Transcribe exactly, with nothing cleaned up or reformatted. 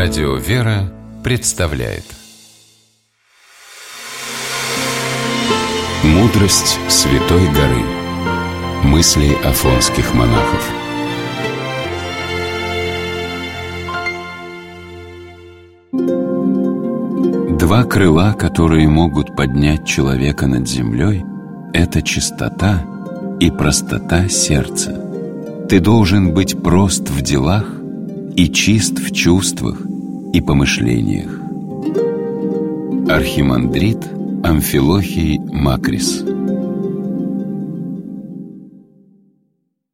Радио «Вера» представляет «Мудрость Святой горы». Мысли афонских монахов. Два крыла, которые могут поднять человека над землей, это чистота и простота сердца. Ты должен быть прост в делах и чист в чувствах и помышлениях. Архимандрит Амфилохий Макрис.